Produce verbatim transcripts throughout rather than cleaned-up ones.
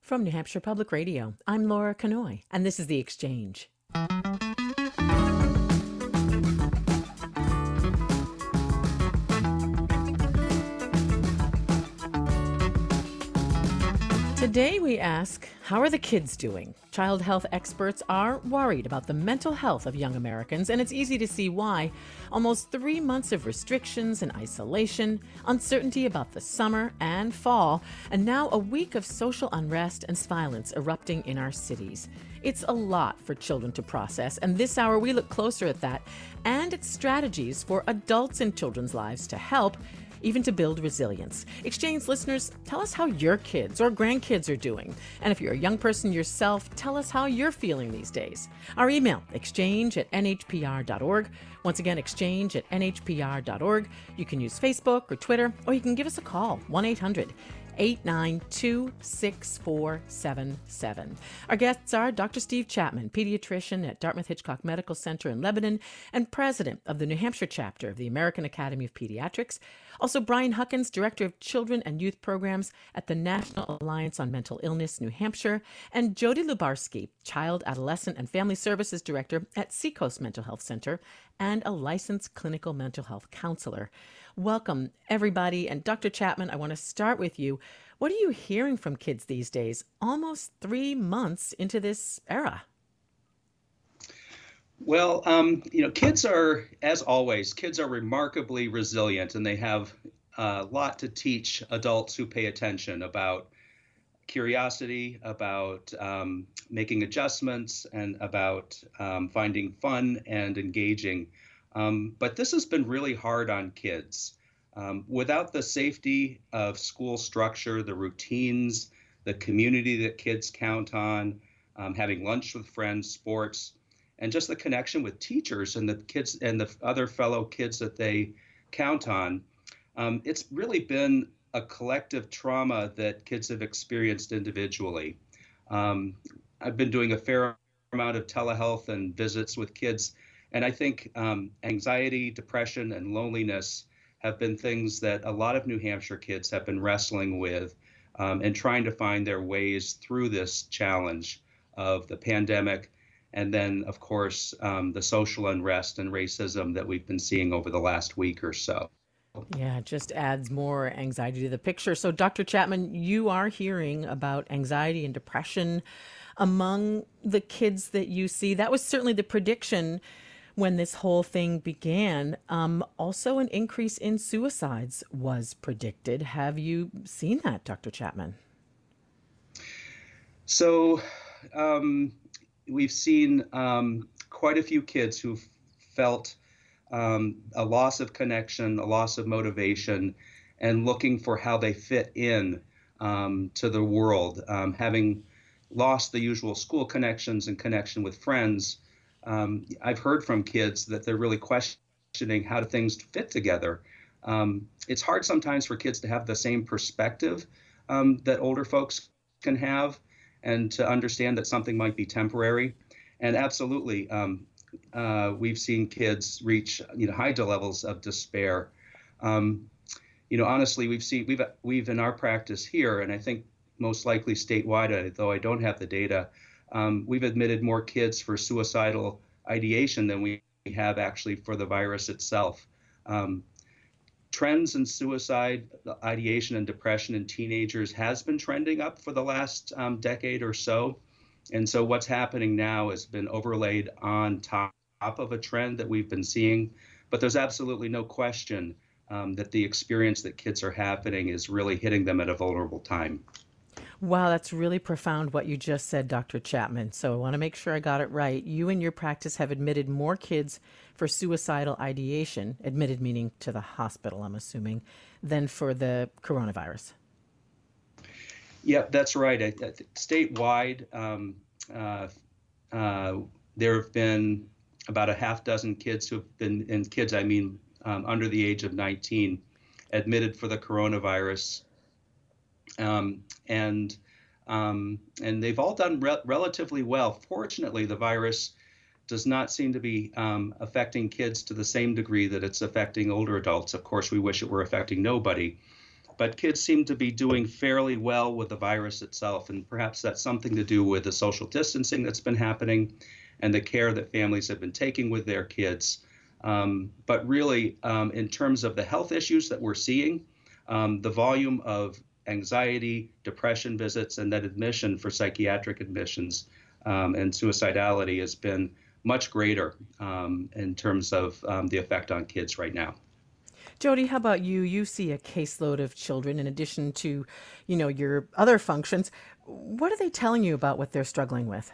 From New Hampshire Public Radio, I'm Laura Canoy, and this is The Exchange. Today we ask, how are the kids doing? Child health experts are worried about the mental health of young Americans, and it's easy to see why. Almost three months of restrictions and isolation, uncertainty about the summer and fall, and now a week of social unrest and violence erupting in our cities. It's a lot for children to process, and this hour we look closer at that and at strategies for adults in children's lives to help, even to build resilience. Exchange listeners, tell us how your kids or grandkids are doing. And if you're a young person yourself, tell us how you're feeling these days. Our email, exchange at n h p r dot org. Once again, exchange at n h p r dot org. You can use Facebook or Twitter, or you can give us a call, one eight hundred eight nine two six four seven seven. Our guests are Doctor Steve Chapman, pediatrician at Dartmouth-Hitchcock Medical Center in Lebanon and president of the New Hampshire chapter of the American Academy of Pediatrics. Also, Brian Huckins, director of children and youth programs at the National Alliance on Mental Illness, New Hampshire, and Jody Lubarsky, child, adolescent, and family services director at Seacoast Mental Health Center and a licensed clinical mental health counselor. Welcome, everybody. And Doctor Chapman, I want to start with you. What are you hearing from kids these days, almost three months into this era? Well, um, you know, kids are, as always, kids are remarkably resilient, and they have a lot to teach adults who pay attention about curiosity, about um, making adjustments, and about um, finding fun and engaging. Um, but this has been really hard on kids. Um, without the safety of school structure, the routines, the community that kids count on, um, having lunch with friends, sports, and just the connection with teachers and the kids and the other fellow kids that they count on, um, it's really been a collective trauma that kids have experienced individually. Um, I've been doing a fair amount of telehealth and visits with kids, and I think um, anxiety, depression, and loneliness have been things that a lot of New Hampshire kids have been wrestling with um, and trying to find their ways through this challenge of the pandemic. And then, of course, um, the social unrest and racism that we've been seeing over the last week or so. Yeah, it just adds more anxiety to the picture. So, Doctor Chapman, you are hearing about anxiety and depression among the kids that you see. That was certainly the prediction when this whole thing began. Um, also, an increase in suicides was predicted. Have you seen that, Doctor Chapman? So, um, we've seen um, quite a few kids who've felt um, a loss of connection, a loss of motivation, and looking for how they fit in um, to the world. Um, having lost the usual school connections and connection with friends, um, I've heard from kids that they're really questioning how do things fit together. Um, it's hard sometimes for kids to have the same perspective um, that older folks can have, and to understand that something might be temporary. And absolutely, um, uh, we've seen kids reach you know high levels of despair. Um, you know, honestly, we've seen we've we've in our practice here, and I think most likely statewide, though I don't have the data, um, we've admitted more kids for suicidal ideation than we have actually for the virus itself. Um, Trends in suicide, ideation, and depression in teenagers has been trending up for the last um, decade or so. And so what's happening now has been overlaid on top of a trend that we've been seeing. But there's absolutely no question um, that the experience that kids are having is really hitting them at a vulnerable time. Wow, that's really profound what you just said, Doctor Chapman. So I want to make sure I got it right. You and your practice have admitted more kids for suicidal ideation, admitted meaning to the hospital, I'm assuming, than for the coronavirus. Yeah, that's right. I, I, statewide, um, uh, uh, there have been about a half dozen kids who have been, and kids I mean um, under the age of nineteen, admitted for the coronavirus. Um, and um, and they've all done re- relatively well. Fortunately, the virus does not seem to be um, affecting kids to the same degree that it's affecting older adults. Of course, we wish it were affecting nobody. but kids seem to be doing fairly well with the virus itself. And perhaps that's something to do with the social distancing that's been happening and the care that families have been taking with their kids. Um, but really, um, in terms of the health issues that we're seeing, um, the volume of anxiety, depression visits, and then admission for psychiatric admissions um, and suicidality has been much greater um, in terms of um, the effect on kids right now. Jody, how about you? You see a caseload of children in addition to, you know, your other functions. What are they telling you about what they're struggling with?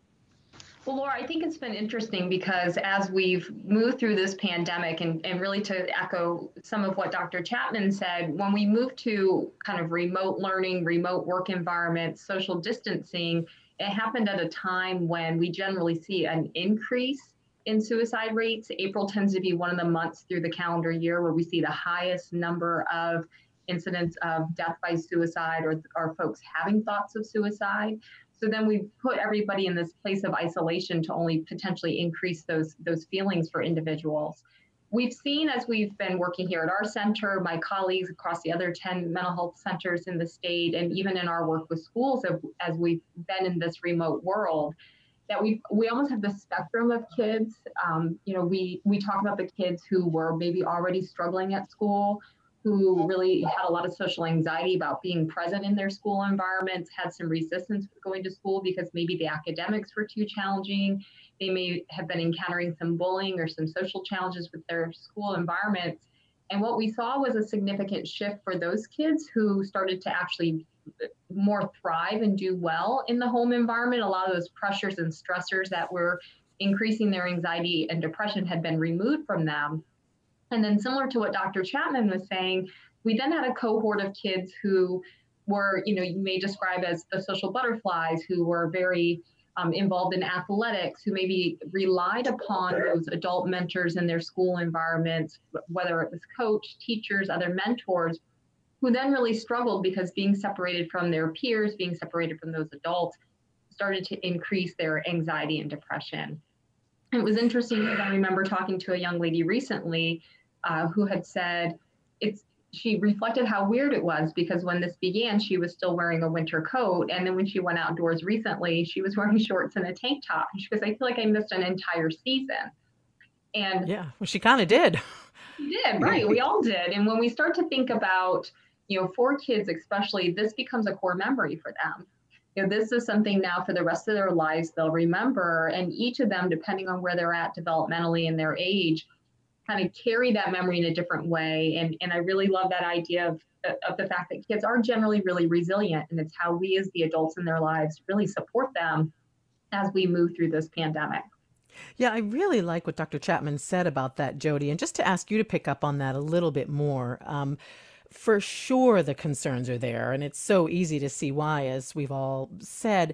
Well, Laura, I think it's been interesting because as we've moved through this pandemic, and, and really to echo some of what Doctor Chapman said, when we move to kind of remote learning, remote work environments, social distancing, it happened at a time when we generally see an increase in suicide rates. April tends to be one of the months through the calendar year where we see the highest number of incidents of death by suicide or, or folks having thoughts of suicide. So then we put everybody in this place of isolation to only potentially increase those, those feelings for individuals. We've seen, as we've been working here at our center, my colleagues across the other ten mental health centers in the state, and even in our work with schools as we've been in this remote world, that we we almost have the spectrum of kids. Um, you know, we we talk about the kids who were maybe already struggling at school, who really had a lot of social anxiety about being present in their school environments, had some resistance with going to school because maybe the academics were too challenging. They may have been encountering some bullying or some social challenges with their school environments. And what we saw was a significant shift for those kids who started to actually more thrive and do well in the home environment. A lot of those pressures and stressors that were increasing their anxiety and depression had been removed from them. And then similar to what Doctor Chapman was saying, we then had a cohort of kids who were, you know, you may describe as the social butterflies, who were very um, involved in athletics, who maybe relied upon those adult mentors in their school environments, whether it was coach, teachers, other mentors, who then really struggled because being separated from their peers, being separated from those adults, started to increase their anxiety and depression. It was interesting because I remember talking to a young lady recently uh, who had said it's she reflected how weird it was because when this began, she was still wearing a winter coat. And then when she went outdoors recently, she was wearing shorts and a tank top. And she goes, I feel like I missed an entire season. And yeah, well, she kind of did. We did, right. We all did. And when we start to think about, you know, for kids especially, this becomes a core memory for them. You know, this is something now for the rest of their lives they'll remember. And each of them, depending on where they're at developmentally and their age, kind of carry that memory in a different way. And, and I really love that idea of, of the fact that kids are generally really resilient. And it's how we as the adults in their lives really support them as we move through this pandemic. Yeah, I really like what Doctor Chapman said about that, Jody. And just to ask you to pick up on that a little bit more, um, for sure the concerns are there, and it's so easy to see why, as we've all said.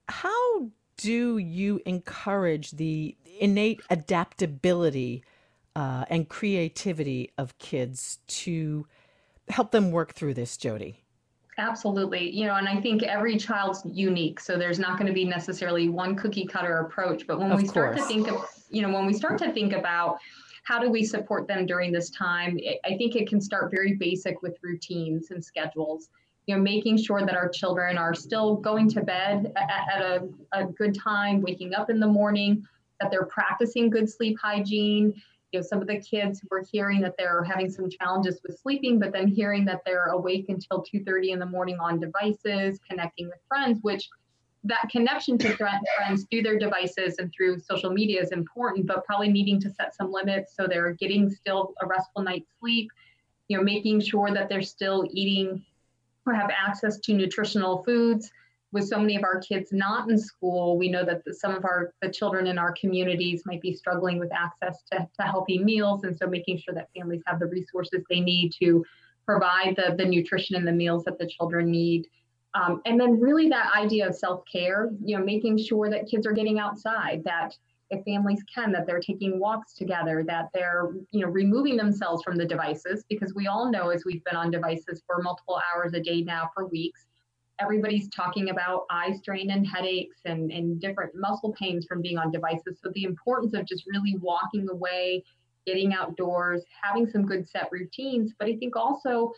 How do you encourage the innate adaptability uh, and creativity of kids to help them work through this, Jody? Absolutely. You know, and I think every child's unique. So there's not going to be necessarily one cookie cutter approach. But when Of we start course. to think of, you know, when we start to think about how do we support them during this time, I think it can start very basic with routines and schedules. You know, making sure that our children are still going to bed at, at a, a good time, waking up in the morning, that they're practicing good sleep hygiene. You know, some of the kids were hearing that they're having some challenges with sleeping, but then hearing that they're awake until two thirty in the morning on devices, connecting with friends, which that connection to friends through their devices and through social media is important, but probably needing to set some limits so they're getting still a restful night's sleep, you know, making sure that they're still eating or have access to nutritional foods. With so many of our kids not in school, we know that the, some of our the children in our communities might be struggling with access to, to healthy meals. And so making sure that families have the resources they need to provide the, the nutrition and the meals that the children need. Um, and then really that idea of self-care, you know, making sure that kids are getting outside, that if families can, that they're taking walks together, that they're, you know, removing themselves from the devices, because we all know as we've been on devices for multiple hours a day now for weeks, everybody's talking about eye strain and headaches and, and different muscle pains from being on devices. So the importance of just really walking away, getting outdoors, having some good set routines. But I think also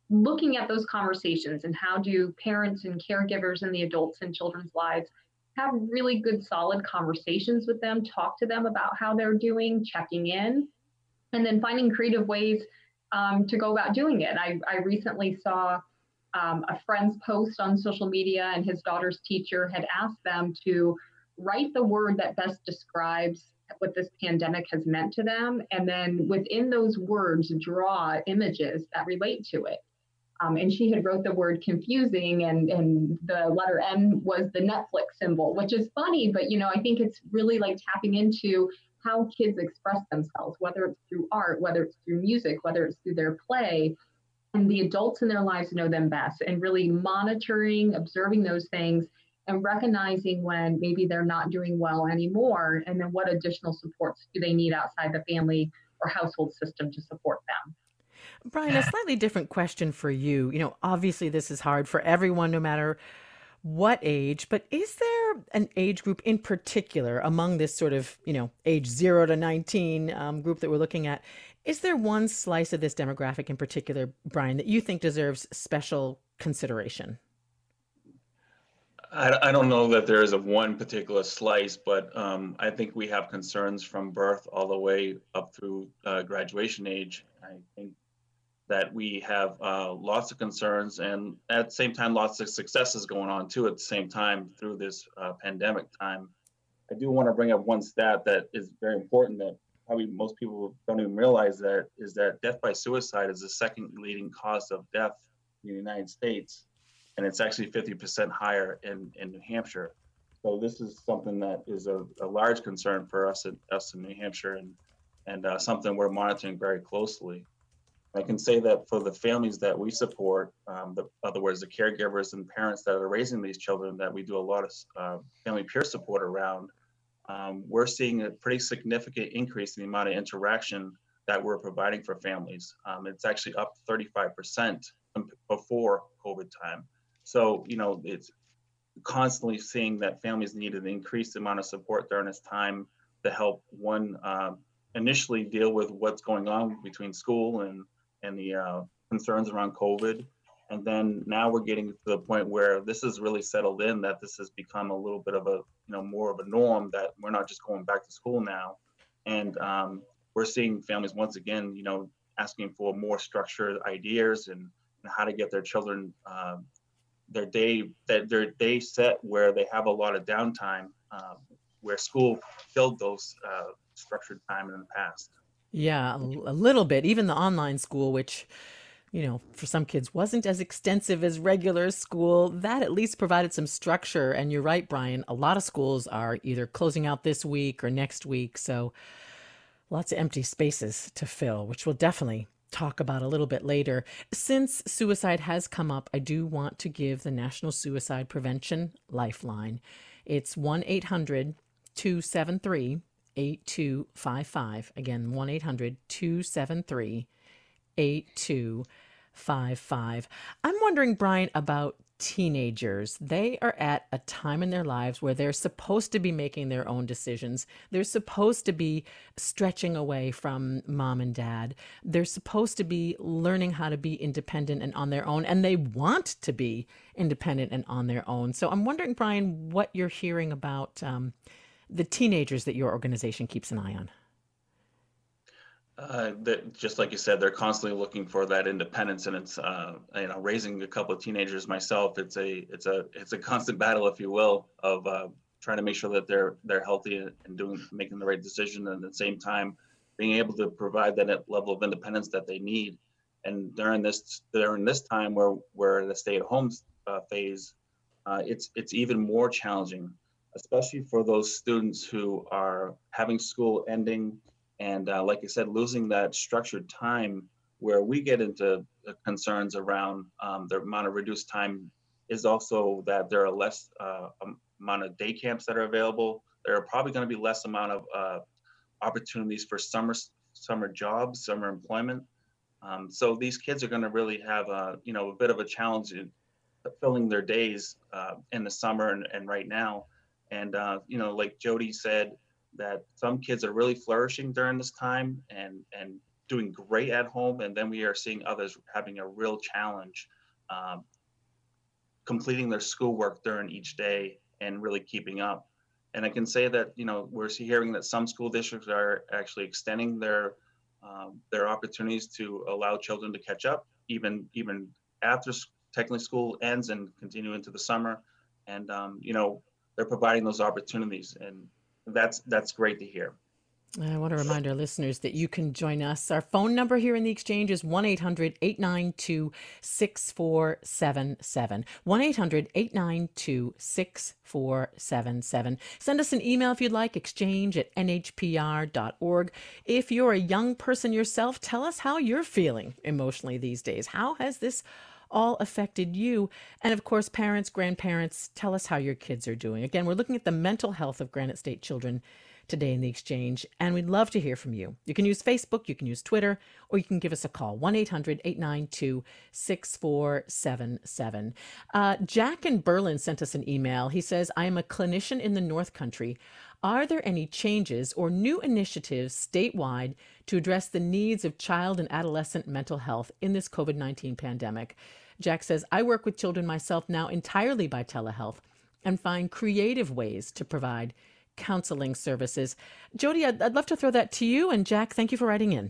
looking at those conversations and how do parents and caregivers and the adults in children's lives have really good, solid conversations with them, talk to them about how they're doing, checking in, and then finding creative ways um, to go about doing it. I, I recently saw um, a friend's post on social media, and his daughter's teacher had asked them to write the word that best describes what this pandemic has meant to them, and then within those words, draw images that relate to it. Um, and she had wrote the word confusing, and, and the letter N was the Netflix symbol, which is funny, but you know, I think it's really like tapping into how kids express themselves, whether it's through art, whether it's through music, whether it's through their play, and the adults in their lives know them best, and really monitoring, observing those things, and recognizing when maybe they're not doing well anymore, and then what additional supports do they need outside the family or household system to support them. Brian, a slightly different question for you. You know, obviously this is hard for everyone, no matter what age, but is there an age group in particular among this sort of, you know, age zero to nineteen um, group that we're looking at? Is there one slice of this demographic in particular, Brian, that you think deserves special consideration? I, I don't know that there is a one particular slice, but um, I think we have concerns from birth all the way up through uh, graduation age. I think that we have uh, lots of concerns, and at the same time, lots of successes going on too at the same time through this uh, pandemic time. I do want to bring up one stat that is very important that probably most people don't even realize, that is that death by suicide is the second leading cause of death in the United States. And it's actually fifty percent higher in, in New Hampshire. So this is something that is a, a large concern for us, in, us in New Hampshire, and, and uh, something we're monitoring very closely. I can say that for the families that we support, um, the, in other words, the caregivers and parents that are raising these children, that we do a lot of uh, family peer support around, um, we're seeing a pretty significant increase in the amount of interaction that we're providing for families. Um, it's actually up thirty-five percent before COVID time. So, you know, it's constantly seeing that families need an increased amount of support during this time to help one uh, initially deal with what's going on between school and and the uh, concerns around COVID. And then now we're getting to the point where this has really settled in, that this has become a little bit of a, you know, more of a norm, that we're not just going back to school now. And um, we're seeing families once again, you know, asking for more structured ideas and, and how to get their children uh, their day, that their day set where they have a lot of downtime, uh, where school filled those uh, structured time in the past. Yeah, a, a little bit. Even the online school, which, you know, for some kids wasn't as extensive as regular school, that at least provided some structure. And you're right, Brian, a lot of schools are either closing out this week or next week. So lots of empty spaces to fill, which we'll definitely talk about a little bit later. Since suicide has come up, I do want to give the National Suicide Prevention Lifeline. It's one eight hundred two seven three eight two five five. Again, one eight hundred two seven three eight two five five. I'm wondering, Brian, about teenagers. They are at a time in their lives where they're supposed to be making their own decisions. They're supposed to be stretching away from mom and dad. They're supposed to be learning how to be independent and on their own, and they want to be independent and on their own. So I'm wondering, Brian, what you're hearing about um, the teenagers that your organization keeps an eye on. Uh, that, just like you said, they're constantly looking for that independence, and it's uh, you know, raising a couple of teenagers myself. It's a it's a it's a constant battle, if you will, of uh, trying to make sure that they're they're healthy and doing making the right decision, and at the same time being able to provide that level of independence that they need. And during this during this time where we're the stay-at-home uh, phase, uh, it's it's even more challenging, especially for those students who are having school ending. And uh, like I said, losing that structured time, where we get into concerns around um, the amount of reduced time, is also that there are less uh, amount of day camps that are available. There are probably going to be less amount of uh, opportunities for summer summer jobs, summer employment. Um, so these kids are going to really have a, you know, a bit of a challenge in filling their days uh, in the summer and, and right now. And uh, you know, like Jody said, that some kids are really flourishing during this time and and doing great at home, and then we are seeing others having a real challenge um, completing their schoolwork during each day and really keeping up. And I can say that, you know, we're hearing that some school districts are actually extending their um, their opportunities to allow children to catch up, even even after technically school ends and continue into the summer. And um, you know, they're providing those opportunities, and that's that's great to hear. I want to remind our listeners that you can join us. Our phone number here in the Exchange is one eight hundred, eight nine two, six four seven seven. one eight hundred, eight nine two, six four seven seven. Send us an email if you'd like, exchange at n h p r dot org. If you're a young person yourself, tell us how you're feeling emotionally these days. How has this all affected you? And of course, parents, grandparents, tell us how your kids are doing. Again, we're looking at the mental health of Granite State children today in the Exchange, and we'd love to hear from you. You can use Facebook, you can use Twitter, or you can give us a call, one eight hundred, eight nine two, six four seven seven. Uh, Jack in Berlin sent us an email. He says, I am a clinician in the North Country. Are there any changes or new initiatives statewide to address the needs of child and adolescent mental health in this COVID nineteen pandemic? Jack says, I work with children myself now entirely by telehealth and find creative ways to provide counseling services. Jody, I'd, I'd love to throw that to you. And Jack, thank you for writing in.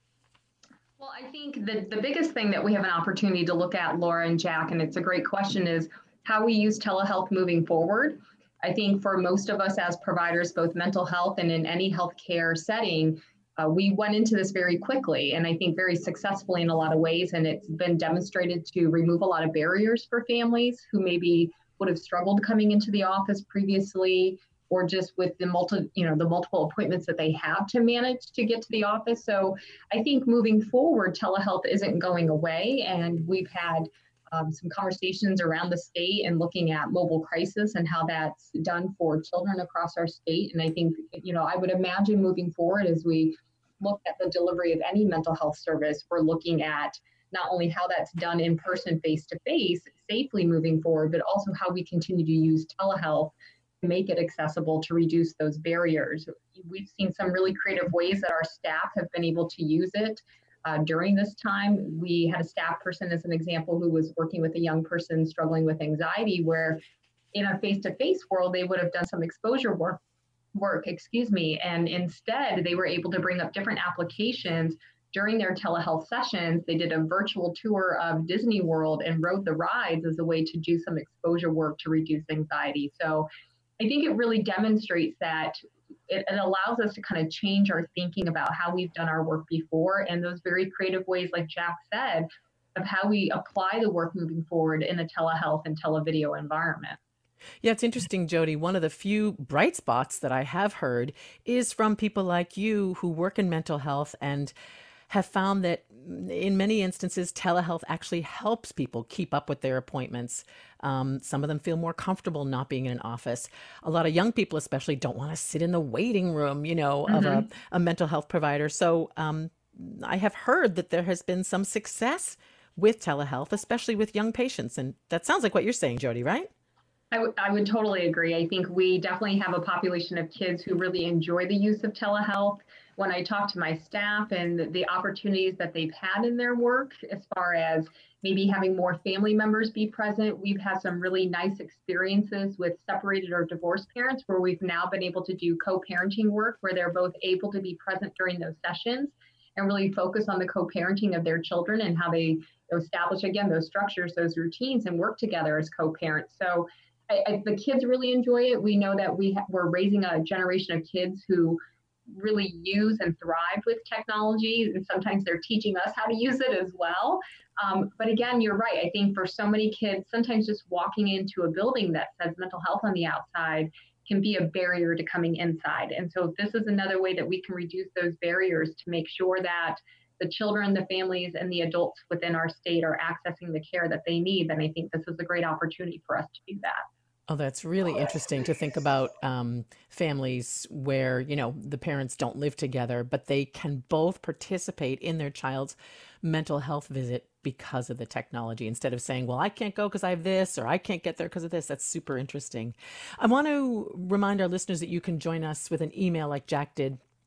Well, I think the, the biggest thing that we have an opportunity to look at, Laura and Jack, and it's a great question, is how we use telehealth moving forward. I think for most of us as providers, both mental health and in any healthcare setting, uh, we went into this very quickly and I think very successfully in a lot of ways. And it's been demonstrated to remove a lot of barriers for families who maybe would have struggled coming into the office previously, or just with the multi, you know, the multiple appointments that they have to manage to get to the office. So I think moving forward, telehealth isn't going away. And we've had um, some conversations around the state and looking at mobile crisis and how that's done for children across our state. And I think, you know, I would imagine moving forward as we look at the delivery of any mental health service, we're looking at not only how that's done in person, face to face, safely moving forward, but also how we continue to use telehealth, make it accessible to reduce those barriers. We've seen some really creative ways that our staff have been able to use it uh, during this time. We had a staff person, as an example, who was working with a young person struggling with anxiety, where in a face-to-face world, they would have done some exposure work, work, excuse me, and instead they were able to bring up different applications during their telehealth sessions. They did a virtual tour of Disney World and rode the rides as a way to do some exposure work to reduce anxiety. So I think it really demonstrates that it, it allows us to kind of change our thinking about how we've done our work before, and those very creative ways, like Jack said, of how we apply the work moving forward in a telehealth and televideo environment. Yeah, it's interesting, Jody. One of the few bright spots that I have heard is from people like you who work in mental health and have found that in many instances, telehealth actually helps people keep up with their appointments. Um, some of them feel more comfortable not being in an office. A lot of young people especially don't want to sit in the waiting room, you know, mm-hmm. of a, a mental health provider. So um, I have heard that there has been some success with telehealth, especially with young patients. And that sounds like what you're saying, Jody, right? I, w- I would totally agree. I think we definitely have a population of kids who really enjoy the use of telehealth. When I talk to my staff and the opportunities that they've had in their work, as far as maybe having more family members be present, we've had some really nice experiences with separated or divorced parents where we've now been able to do co-parenting work where they're both able to be present during those sessions and really focus on the co-parenting of their children and how they establish, again, those structures, those routines, and work together as co-parents. So I, I, the kids really enjoy it. We know that we ha- we're raising a generation of kids who really use and thrive with technology, and sometimes they're teaching us how to use it as well. Um, but again, you're right. I think for so many kids, sometimes just walking into a building that says mental health on the outside can be a barrier to coming inside. And so this is another way that we can reduce those barriers to make sure that the children, the families, and the adults within our state are accessing the care that they need. And I think this is a great opportunity for us to do that. Oh, that's really interesting to think about um, families where, you know, the parents don't live together, but they can both participate in their child's mental health visit because of the technology instead of saying, well, I can't go because I have this, or I can't get there because of this. That's super interesting. I want to remind our listeners that you can join us with an email like Jack did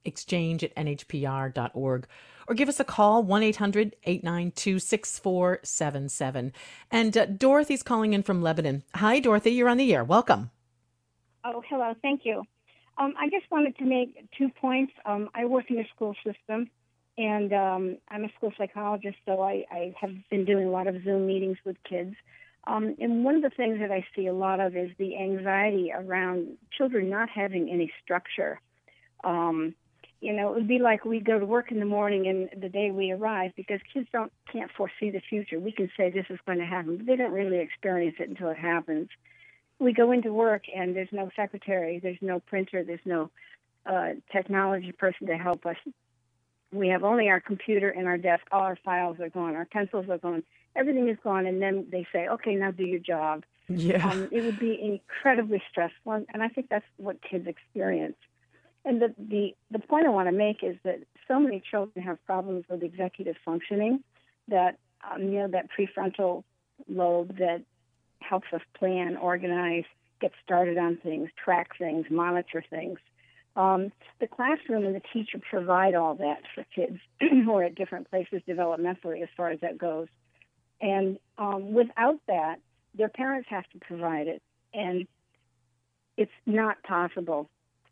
exchange at n h p r dot org, or give us a call, one eight hundred eight nine two six four seven seven. And uh, Dorothy's calling in from Lebanon. Hi, Dorothy, you're on the air. Welcome. Oh, hello. Thank you. Um, I just wanted to make two points. Um, I work in the school system, and um, I'm a school psychologist, so I, I have been doing a lot of Zoom meetings with kids. Um, and one of the things that I see a lot of is the anxiety around children not having any structure. Um, you know, it would be like we go to work in the morning and the day we arrive, because kids don't can't foresee the future. We can say this is going to happen, but they don't really experience it until it happens. We go into work and there's no secretary, there's no printer, there's no uh, technology person to help us. We have only our computer and our desk. All our files are gone. Our pencils are gone. Everything is gone. And then they say, okay, now do your job. Yeah. Um, it would be incredibly stressful. And I think that's what kids experience. And the, the, the point I want to make is that so many children have problems with executive functioning, that, um, you know, that prefrontal lobe that helps us plan, organize, get started on things, track things, monitor things. Um, the classroom and the teacher provide all that for kids who are at different places developmentally as far as that goes. And um, without that, their parents have to provide it. And it's not possible.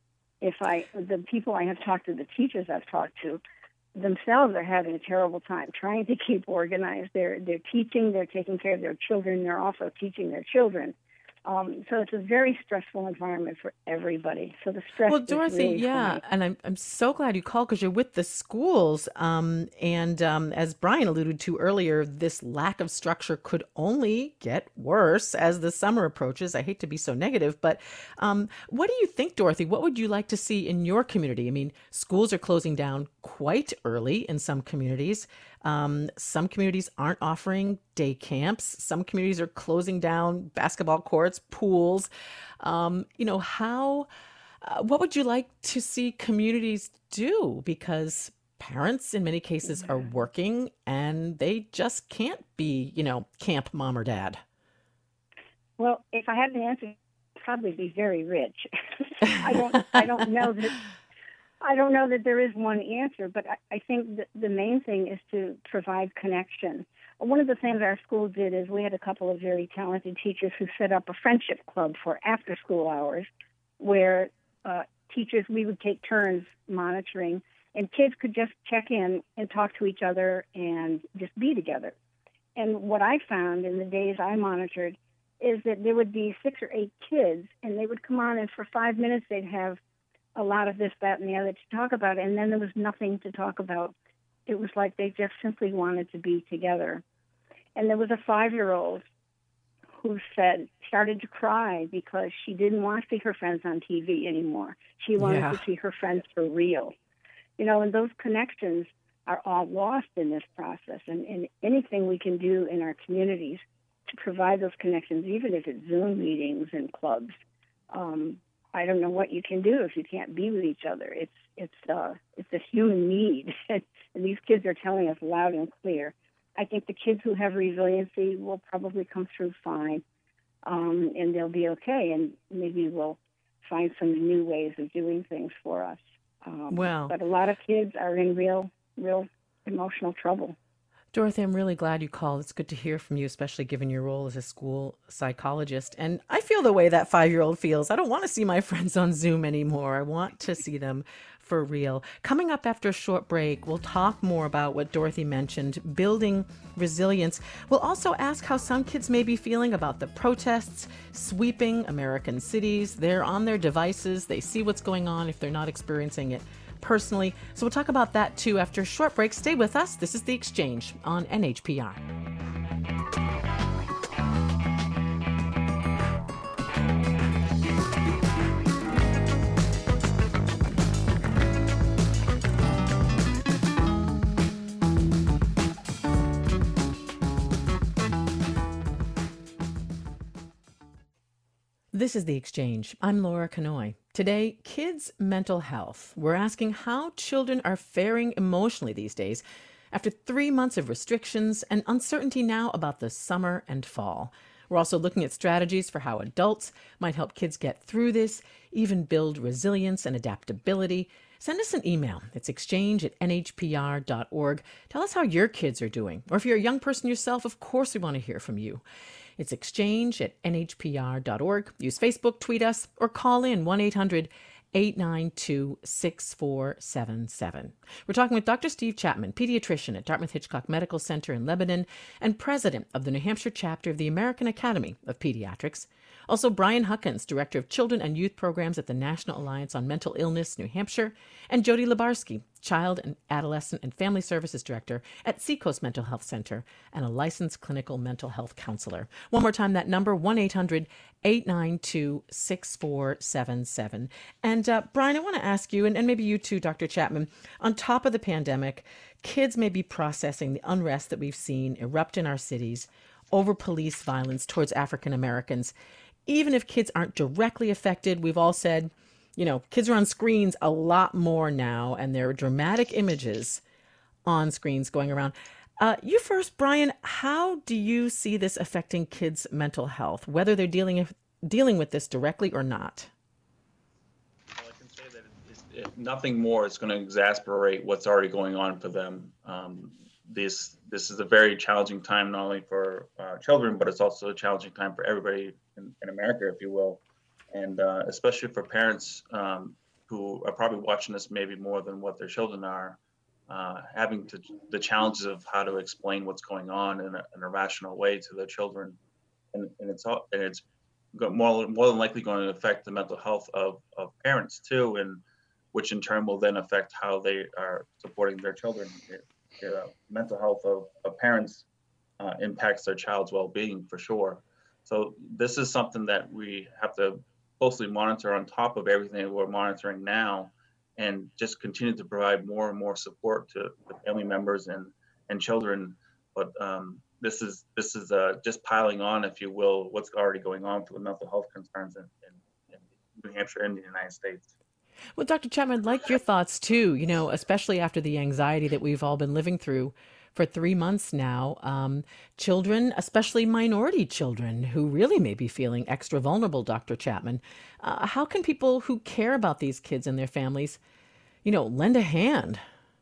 If I, the people I have talked to, the teachers I've talked to, themselves are having a terrible time trying to keep organized. They're, they're teaching, they're taking care of their children, they're also teaching their children. Um, so it's a very stressful environment for everybody. So the stress Well, is Dorothy, really yeah, high. and I'm I'm so glad you called, because you're with the schools, um, and um, as Brian alluded to earlier, this lack of structure could only get worse as the summer approaches. I hate to be so negative, but um, what do you think, Dorothy? What would you like to see in your community? I mean, schools are closing down quite early in some communities. Um, some communities aren't offering day camps. Some communities are closing down basketball courts, pools. Um, you know, how, uh, what would you like to see communities do? Because parents in many cases are working and they just can't be, you know, camp mom or dad. Well, if I had an answer, I'd probably be very rich. I don't, I don't know that. I don't know that there is one answer, but I, I think that the main thing is to provide connection. One of the things our school did is we had a couple of very talented teachers who set up a friendship club for after school hours, where uh, teachers, we would take turns monitoring, and kids could just check in and talk to each other and just be together. And what I found in the days I monitored is that there would be six or eight kids, and they would come on, and for five minutes they'd have a lot of this, that, and the other to talk about, and then there was nothing to talk about. It was like they just simply wanted to be together. And there was a five-year-old who said, started to cry because she didn't want to see her friends on T V anymore. She wanted Yeah. to see her friends for real. You know, and those connections are all lost in this process. And, and anything we can do in our communities to provide those connections, even if it's Zoom meetings and clubs, um, I don't know what you can do if you can't be with each other. It's it's uh, it's a human need, and these kids are telling us loud and clear. I think the kids who have resiliency will probably come through fine, um, and they'll be okay, and maybe we'll find some new ways of doing things for us. Um, Well, but a lot of kids are in real, real emotional trouble. Dorothy, I'm really glad you called. It's good to hear from you, especially given your role as a school psychologist. And I feel the way that five-year-old feels. I don't want to see my friends on Zoom anymore. I want to see them for real. Coming up after a short break, we'll talk more about what Dorothy mentioned, building resilience. We'll also ask how some kids may be feeling about the protests sweeping American cities. They're on their devices. They see what's going on if they're not experiencing it personally. So we'll talk about that too after a short break. Stay with us. This is The Exchange on N H P R. This is The Exchange. I'm Laura Kanoy. Today, kids' mental health. We're asking how children are faring emotionally these days after three months of restrictions and uncertainty now about the summer and fall. We're also looking at strategies for how adults might help kids get through this, even build resilience and adaptability. Send us an email. It's exchange at n h p r dot org. Tell us how your kids are doing. Or if you're a young person yourself, of course we want to hear from you. It's exchange at n h p r dot org. Use Facebook, tweet us, or call in one eight hundred eight nine two six four seven seven. We're talking with Doctor Steve Chapman, pediatrician at Dartmouth-Hitchcock Medical Center in Lebanon and president of the New Hampshire chapter of the American Academy of Pediatrics. Also, Brian Huckins, director of children and youth programs at the National Alliance on Mental Illness, New Hampshire, and Jody Lebarsky, child and adolescent and family services director at Seacoast Mental Health Center and a licensed clinical mental health counselor. One more time, that number, one eight hundred eight nine two six four seven seven. And uh, Brian, I want to ask you, and, and maybe you too, Doctor Chapman, on top of the pandemic, kids may be processing the unrest that we've seen erupt in our cities over police violence towards African Americans. Even if kids aren't directly affected, we've all said, you know, kids are on screens a lot more now, and there are dramatic images on screens going around. Uh, you first, Brian, how do you see this affecting kids' mental health, whether they're dealing dealing with this directly or not? Well, I can say that it's, if nothing more, it's going to exasperate what's already going on for them. Um, this this is a very challenging time, not only for uh, children, but it's also a challenging time for everybody in, in America, if you will. And uh, especially for parents um, who are probably watching this maybe more than what their children are, uh, having to, the challenges of how to explain what's going on in a, in a rational way to their children, and, and it's all, and it's more more than likely going to affect the mental health of, of parents too, and which in turn will then affect how they are supporting their children. It, the mental health of, of parents uh, impacts their child's well-being for sure. So this is something that we have to closely monitor on top of everything that we're monitoring now, and just continue to provide more and more support to the family members and, and children. But um, this is this is uh, just piling on, if you will, what's already going on for the mental health concerns in, in, in New Hampshire and the United States. Well, Doctor Chapman, I'd like your thoughts too, you know, especially after the anxiety that we've all been living through for three months now. Um, children, especially minority children, who really may be feeling extra vulnerable, Doctor Chapman. Uh, how can people who care about these kids and their families, you know, lend a hand?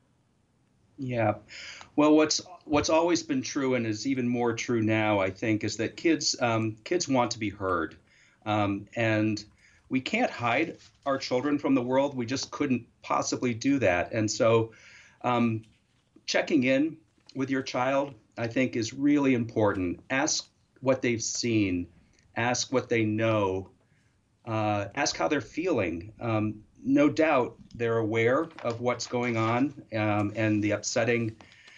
Yeah. Well, what's what's always been true, and is even more true now, I think, is that kids um, kids want to be heard. Um, and we can't hide our children from the world. We just couldn't possibly do that. And so um, checking in with your child, I think, is really important. Ask what they've seen, ask what they know, uh, ask how they're feeling. Um, no doubt they're aware of what's going on um, and the upsetting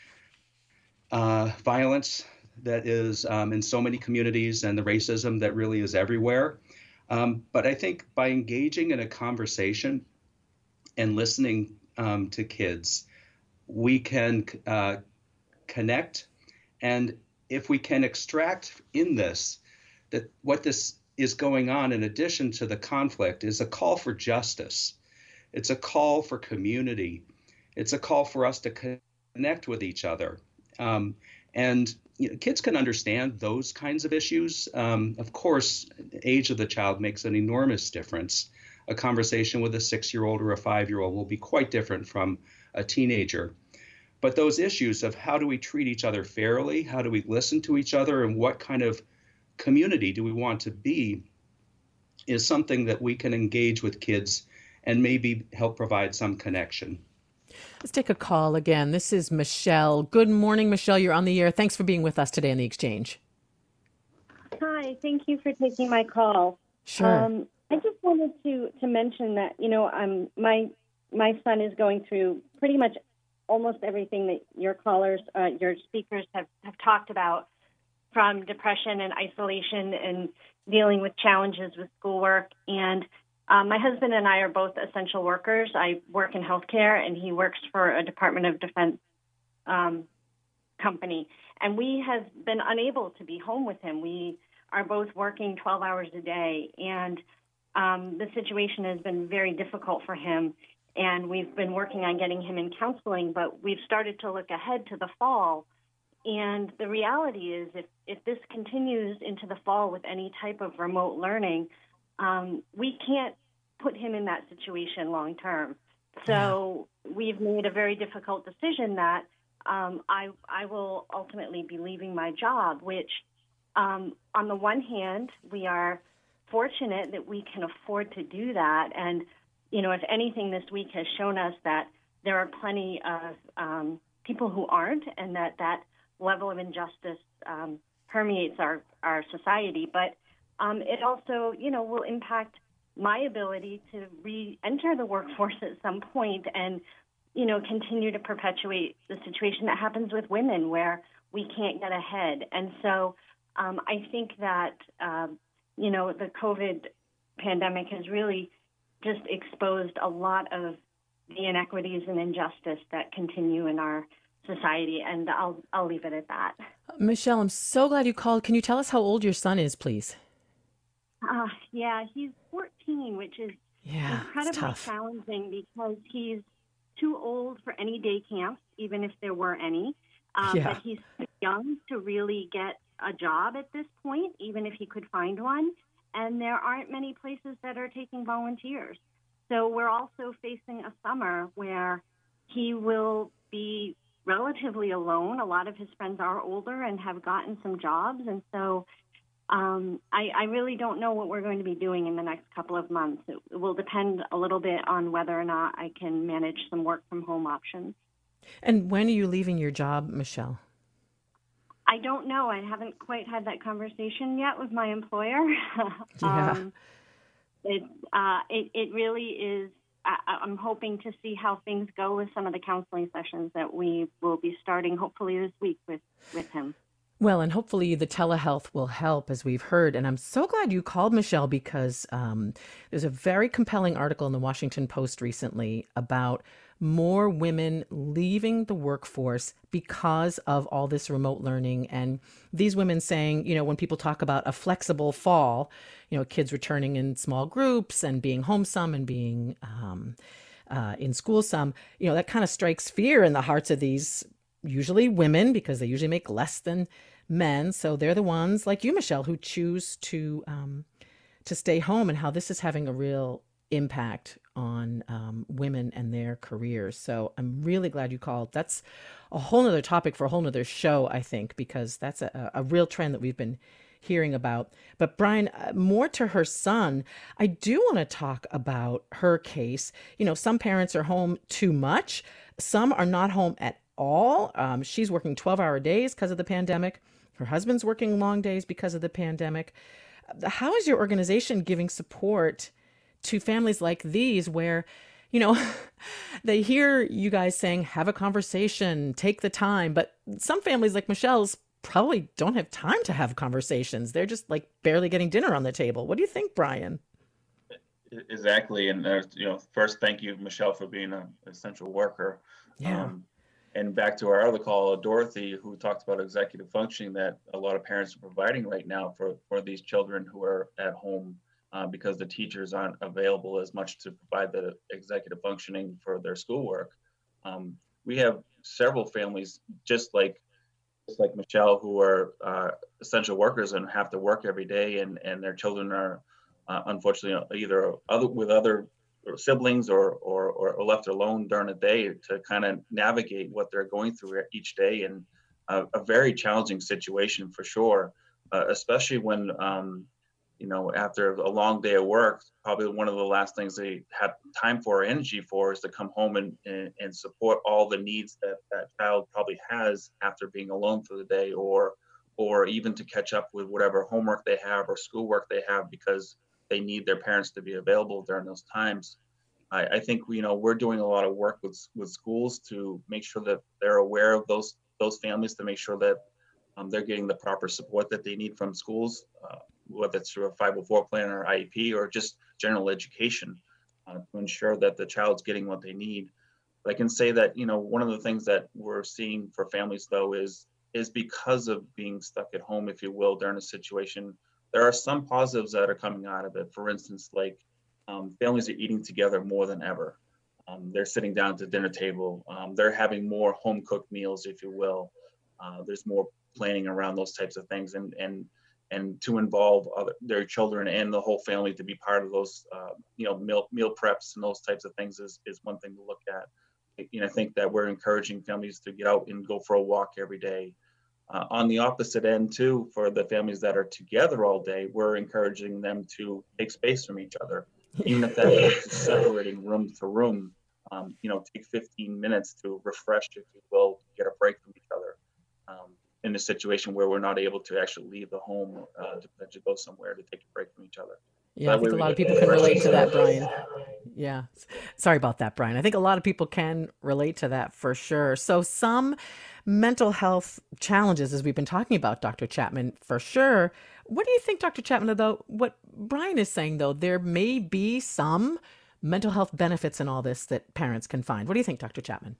uh, violence that is um, in so many communities, and the racism that really is everywhere. Um, but I think by engaging in a conversation and listening um, to kids, we can uh, connect. And if we can extract in this that what this is going on, in addition to the conflict, is a call for justice. It's a call for community. It's a call for us to connect with each other. Um, and you know, kids can understand those kinds of issues. Um, of course, the age of the child makes an enormous difference. A conversation with a six-year-old or a five-year-old will be quite different from a teenager. But those issues of how do we treat each other fairly, how do we listen to each other, and what kind of community do we want to be, is something that we can engage with kids and maybe help provide some connection. Let's take a call again. This is Michelle. Good morning, Michelle. You're on the air. Thanks for being with us today on The Exchange. Hi, thank you for taking my call. Sure. Um, I just wanted to, to mention that, you know, um, my my son is going through pretty much almost everything that your callers, uh, your speakers have, have talked about, from depression and isolation and dealing with challenges with schoolwork. And um, my husband and I are both essential workers. I work in healthcare, and he works for a Department of Defense um, company. And we have been unable to be home with him. We are both working twelve hours a day, and um, the situation has been very difficult for him. And we've been working on getting him in counseling, but we've started to look ahead to the fall. And the reality is, if if this continues into the fall with any type of remote learning, um, we can't put him in that situation long term. So yeah. we've made a very difficult decision that um, I I will ultimately be leaving my job, which um, on the one hand, we are fortunate that we can afford to do that. And, you know, if anything, this week has shown us that there are plenty of um, people who aren't, and that that level of injustice um, permeates our, our society. But um, it also, you know, will impact my ability to re-enter the workforce at some point and, you know, continue to perpetuate the situation that happens with women where we can't get ahead. And so um, I think that, um, you know, the COVID pandemic has really just exposed a lot of the inequities and injustice that continue in our society. And I'll, I'll leave it at that. Michelle, I'm so glad you called. Can you tell us how old your son is, please? Uh, yeah, he's fourteen, which is yeah, incredibly challenging because he's too old for any day camps, even if there were any. Um, yeah. But he's too young to really get a job at this point, even if he could find one. And there aren't many places that are taking volunteers. So we're also facing a summer where he will be relatively alone. A lot of his friends are older and have gotten some jobs. And so um, I, I really don't know what we're going to be doing in the next couple of months. It, it will depend a little bit on whether or not I can manage some work from home options. And when are you leaving your job, Michelle? I don't know. I haven't quite had that conversation yet with my employer. Yeah. um, it, uh, it, it really is. I, I'm hoping to see how things go with some of the counseling sessions that we will be starting hopefully this week with, with him. Well, and hopefully the telehealth will help, as we've heard. And I'm so glad you called, Michelle, because um, there's a very compelling article in the Washington Post recently about more women leaving the workforce because of all this remote learning. And these women saying, you know, when people talk about a flexible fall, you know, kids returning in small groups and being home some and being um, uh, in school some, you know, that kind of strikes fear in the hearts of these usually women, because they usually make less than men. So they're the ones like you, Michelle, who choose to um, to stay home, and how this is having a real impact on um, women and their careers. So I'm really glad you called. That's a whole nother topic for a whole nother show, I think, because that's a, a real trend that we've been hearing about. But Brian, uh, more to her son, I do want to talk about her case. You know, some parents are home too much. Some are not home at all. Um, she's working twelve hour days because of the pandemic. Her husband's working long days because of the pandemic. How is your organization giving support to families like these where, you know, they hear you guys saying, have a conversation, take the time, but some families like Michelle's probably don't have time to have conversations. They're just like barely getting dinner on the table. What do you think, Brian? Exactly. And, uh, you know, first, thank you, Michelle, for being an essential worker. Yeah. Um, and back to our other call, Dorothy, who talked about executive functioning that a lot of parents are providing right now for, for these children who are at home uh, because the teachers aren't available as much to provide the executive functioning for their schoolwork. Um, we have several families, just like just like Michelle, who are uh, essential workers and have to work every day, and, and their children are uh, unfortunately either other with other siblings or, or or left alone during the day to kind of navigate what they're going through each day, and uh, a very challenging situation for sure, uh, especially when um, you know, after a long day of work, probably one of the last things they have time for or energy for is to come home and, and, and support all the needs that that child probably has after being alone for the day, or or even to catch up with whatever homework they have or schoolwork they have, because they need their parents to be available during those times. I, I think, you know, we're doing a lot of work with with schools to make sure that they're aware of those those families, to make sure that um, they're getting the proper support that they need from schools, uh, whether it's through a five oh four plan or I E P or just general education, uh, to ensure that the child's getting what they need. But I can say that, you know, one of the things that we're seeing for families, though, is is because of being stuck at home, if you will, during a situation, there are some positives that are coming out of it. For instance, like um, families are eating together more than ever. Um, they're sitting down at the dinner table. Um, they're having more home cooked meals, if you will. Uh, there's more planning around those types of things, and and and to involve other, their children and the whole family to be part of those, uh, you know, meal meal preps and those types of things is is one thing to look at. You know, I think that we're encouraging families to get out and go for a walk every day. Uh, on the opposite end, too, for the families that are together all day, we're encouraging them to take space from each other, even if that is separating room to room. Um, you know, take fifteen minutes to refresh, if you will, get a break from each other. Um, in a situation where we're not able to actually leave the home uh, to, to go somewhere to take a break from each other. Yeah, I think a lot of people can relate to that, Brian. Yeah. Sorry about that, Brian. I think a lot of people can relate to that for sure. So some mental health challenges, as we've been talking about, Doctor Chapman, for sure. What do you think, Doctor Chapman, though, what Brian is saying, though, there may be some mental health benefits in all this that parents can find. What do you think, Doctor Chapman?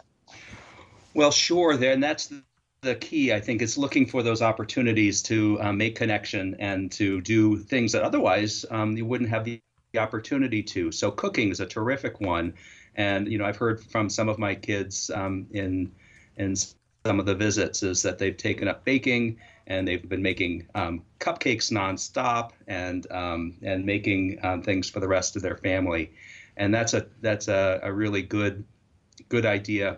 Well, sure. There, and that's the the key, I think, is looking for those opportunities to uh, make connection and to do things that otherwise um, you wouldn't have the opportunity to. So cooking is a terrific one. And, you know, I've heard from some of my kids um, in in some of the visits is that they've taken up baking and they've been making um, cupcakes nonstop and um, and making um, things for the rest of their family. And that's a that's a, a really good good idea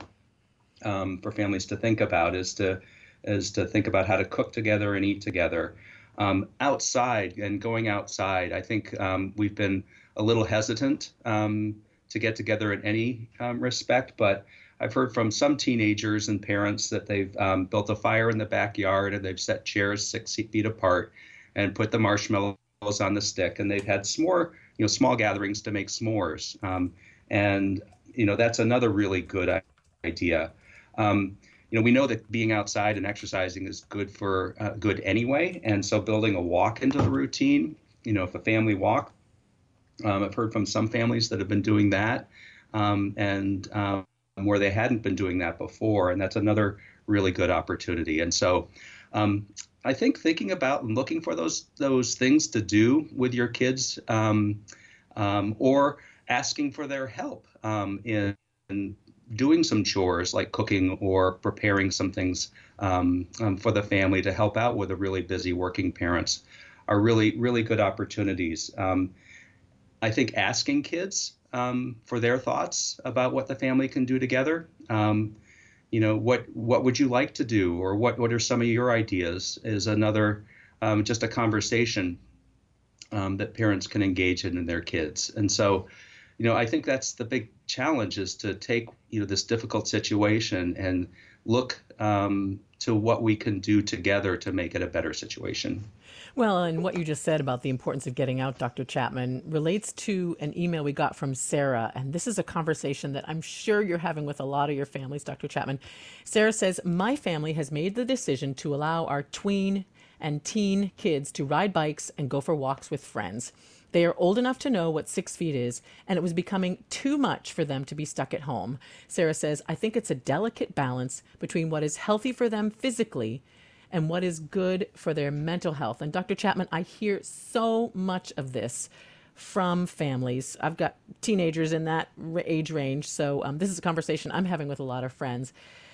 Um, for families to think about is to is to think about how to cook together and eat together. Um, outside and going outside, I think um, we've been a little hesitant um, to get together in any um, respect, but I've heard from some teenagers and parents that they've um, built a fire in the backyard and they've set chairs six feet apart and put the marshmallows on the stick, and they've had s'more, you know, small gatherings to make s'mores. Um, and, you know, that's another really good idea. Um, you know, we know that being outside and exercising is good for uh, good anyway. And so building a walk into the routine, you know, if a family walk, um, I've heard from some families that have been doing that um, and um, where they hadn't been doing that before. And that's another really good opportunity. And so um, I think thinking about and looking for those those things to do with your kids um, um, or asking for their help um, in, in doing some chores like cooking or preparing some things um, um, for the family to help out with the really busy working parents are really, really good opportunities. Um, I think asking kids um, for their thoughts about what the family can do together, um, you know, what what would you like to do, or what, what are some of your ideas, is another um, just a conversation um, that parents can engage in in their kids. And so, you know, I think that's the big challenge, is to take, you know, this difficult situation and look um, to what we can do together to make it a better situation. Well, and what you just said about the importance of getting out, Doctor Chapman, relates to an email we got from Sarah. And this is a conversation that I'm sure you're having with a lot of your families, Doctor Chapman. Sarah says, my family has made the decision to allow our tween and teen kids to ride bikes and go for walks with friends. They are old enough to know what six feet is, and it was becoming too much for them to be stuck at home. Sarah says, I think it's a delicate balance between what is healthy for them physically and what is good for their mental health. And Doctor Chapman, I hear so much of this from families. I've got teenagers in that age range, so um, this is a conversation I'm having with a lot of friends.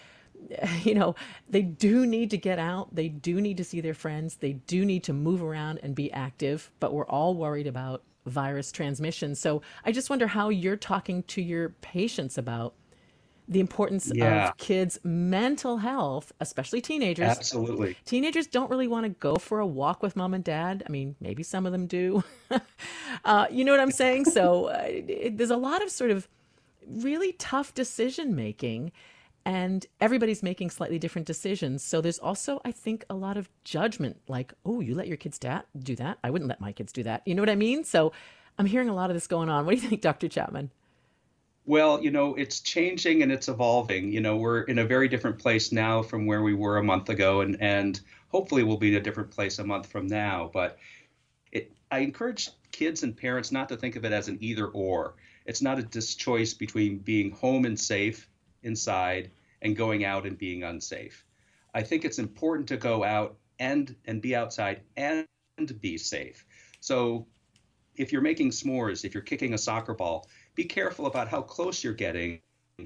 You know, they do need to get out. They do need to see their friends. They do need to move around and be active, but we're all worried about virus transmission. So I just wonder how you're talking to your patients about the importance Yeah. of kids' mental health, especially teenagers. Absolutely. Teenagers don't really want to go for a walk with mom and dad. I mean, maybe some of them do. uh, you know what I'm saying? So uh, it, there's a lot of sort of really tough decision making, and everybody's making slightly different decisions. So there's also, I think, a lot of judgment, like, oh, you let your kids da- do that? I wouldn't let my kids do that. You know what I mean? So I'm hearing a lot of this going on. What do you think, Doctor Chapman? Well, you know, it's changing and it's evolving. You know, we're in a very different place now from where we were a month ago, and, and hopefully we'll be in a different place a month from now. But it, I encourage kids and parents not to think of it as an either or. It's not a dis choice between being home and safe inside and going out and being unsafe. I think it's important to go out and and be outside and be safe. So if you're making s'mores, if you're kicking a soccer ball, be careful about how close you're getting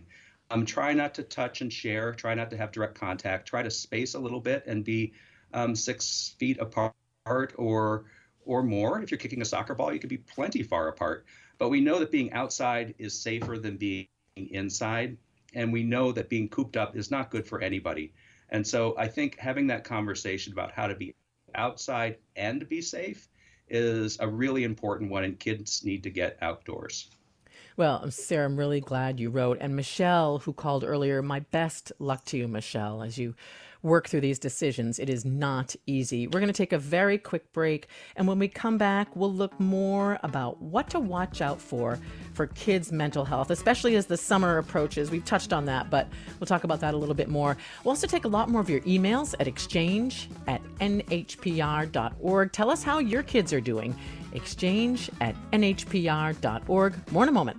um, try not to touch and share, try not to have direct contact, try to space a little bit and be um, six feet apart or or more. If you're kicking a soccer ball, you could be plenty far apart. But we know that being outside is safer than being inside. And we know that being cooped up is not good for anybody. And so I think having that conversation about how to be outside and be safe is a really important one, and kids need to get outdoors. Well, Sarah, I'm really glad you wrote. And Michelle, who called earlier, my best luck to you, Michelle, as you work through these decisions. It is not easy. We're going to take a very quick break. And when we come back, we'll look more about what to watch out for for kids' mental health, especially as the summer approaches. We've touched on that, but we'll talk about that a little bit more. We'll also take a lot more of your emails at exchange at n h p r dot org. Tell us how your kids are doing. Exchange at n h p r dot org. More in a moment.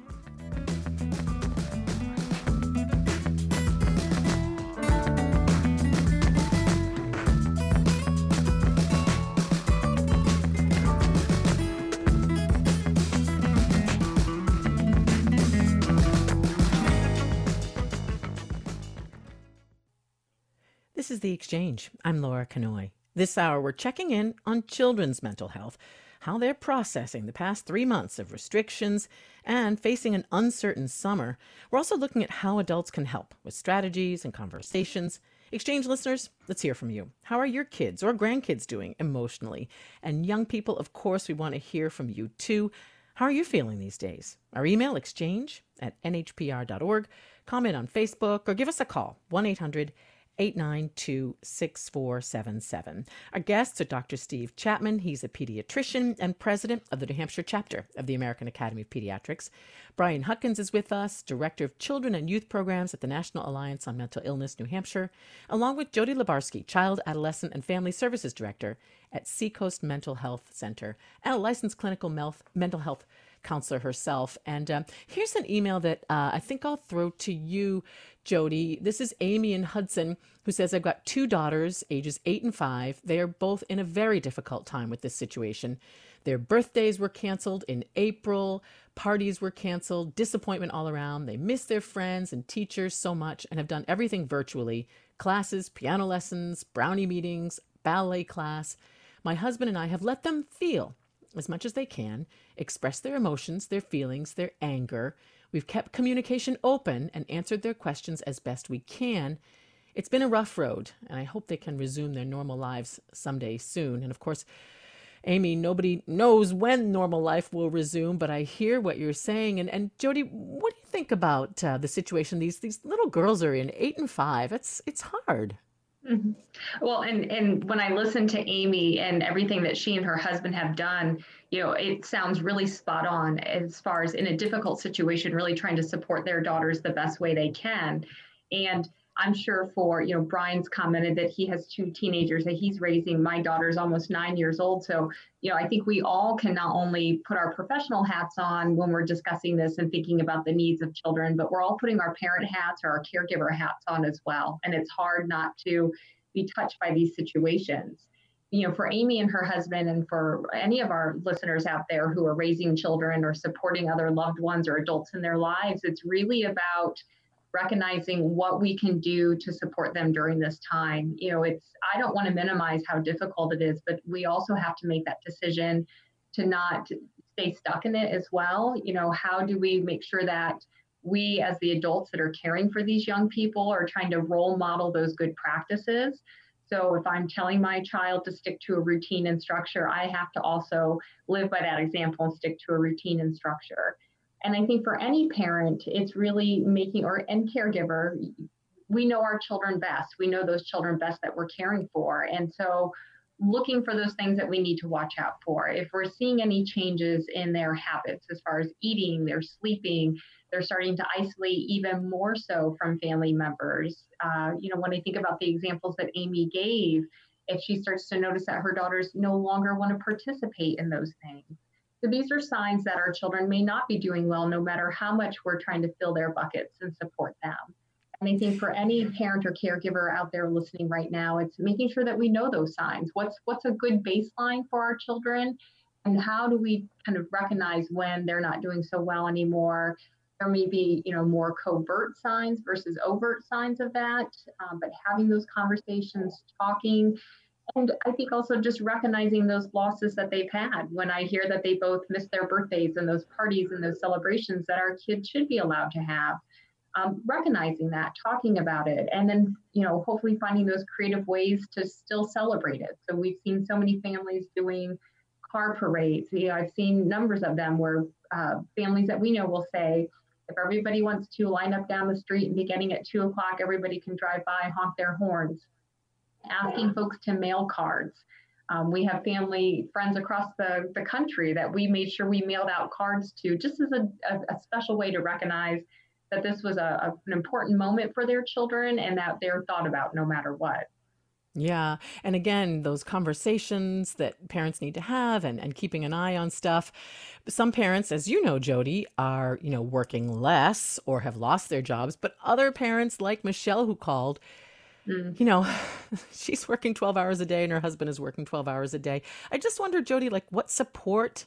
This is The Exchange. I'm Laura Kanoy. This hour, we're checking in on children's mental health, how they're processing the past three months of restrictions and facing an uncertain summer. We're also looking at how adults can help with strategies and conversations. Exchange listeners, let's hear from you. How are your kids or grandkids doing emotionally? And young people, of course, we want to hear from you too. How are you feeling these days? Our email, exchange at n h p r dot org. Comment on Facebook or give us a call, one eight hundred eight nine two six four seven seven. Our guests are Doctor Steve Chapman. He's a pediatrician and president of the New Hampshire chapter of the American Academy of Pediatrics. Brian Hutkins is with us, director of children and youth programs at the National Alliance on Mental Illness, New Hampshire, along with Jody Lebarsky, child, adolescent, and family services director at Seacoast Mental Health Center, and a licensed clinical mental health counselor herself. And um, here's an email that uh, I think I'll throw to you, Jody. This is Amy in Hudson, who says, I've got two daughters, ages eight and five. They are both in a very difficult time with this situation. Their birthdays were canceled in April. Parties were canceled. Disappointment all around. They miss their friends and teachers so much and have done everything virtually. Classes, piano lessons, brownie meetings, ballet class. My husband and I have let them feel as much as they can, express their emotions, their feelings, their anger. We've kept communication open and answered their questions as best we can. It's been a rough road, and I hope they can resume their normal lives someday soon. And of course, Amy, nobody knows when normal life will resume, but I hear what you're saying. And, and Jody, what do you think about uh, the situation these these little girls are in, eight and five? It's it's hard. Mm-hmm. Well, and, and when I listen to Amy and everything that she and her husband have done, you know, it sounds really spot on as far as in a difficult situation, really trying to support their daughters the best way they can. And I'm sure for, you know, Brian's commented that he has two teenagers that he's raising. My daughter's almost nine years old. So, you know, I think we all can not only put our professional hats on when we're discussing this and thinking about the needs of children, but we're all putting our parent hats or our caregiver hats on as well. And it's hard not to be touched by these situations. You know, for Amy and her husband, and for any of our listeners out there who are raising children or supporting other loved ones or adults in their lives, it's really about recognizing what we can do to support them during this time. You know, it's, I don't want to minimize how difficult it is, but we also have to make that decision to not stay stuck in it as well. You know, how do we make sure that we as the adults that are caring for these young people are trying to role model those good practices? So if I'm telling my child to stick to a routine and structure, I have to also live by that example and stick to a routine and structure. And I think for any parent, it's really making, or and caregiver, we know our children best. We know those children best that we're caring for. And so looking for those things that we need to watch out for. If we're seeing any changes in their habits as far as eating, their sleeping, they're starting to isolate even more so from family members. Uh, you know, when I think about the examples that Amy gave, if she starts to notice that her daughters no longer want to participate in those things. So these are signs that our children may not be doing well, no matter how much we're trying to fill their buckets and support them. And I think for any parent or caregiver out there listening right now, it's making sure that we know those signs. What's what's a good baseline for our children? And how do we kind of recognize when they're not doing so well anymore? There may be, you know, more covert signs versus overt signs of that, um, but having those conversations, talking, and I think also just recognizing those losses that they've had. When I hear that they both missed their birthdays and those parties and those celebrations that our kids should be allowed to have, um, recognizing that, talking about it, and then, you know, hopefully finding those creative ways to still celebrate it. So we've seen so many families doing car parades. You know, I've seen numbers of them where uh, families that we know will say, if everybody wants to line up down the street and beginning at two o'clock, everybody can drive by, honk their horns. Asking folks to mail cards. Um, we have family friends across the, the country that we made sure we mailed out cards to, just as a, a, a special way to recognize that this was a, a, an important moment for their children and that they're thought about no matter what. Yeah. And again, those conversations that parents need to have and, and keeping an eye on stuff. Some parents, as you know, Jody, are, you know, working less or have lost their jobs, but other parents like Michelle who called, you know, she's working twelve hours a day and her husband is working twelve hours a day. I just wonder, Jody, like what support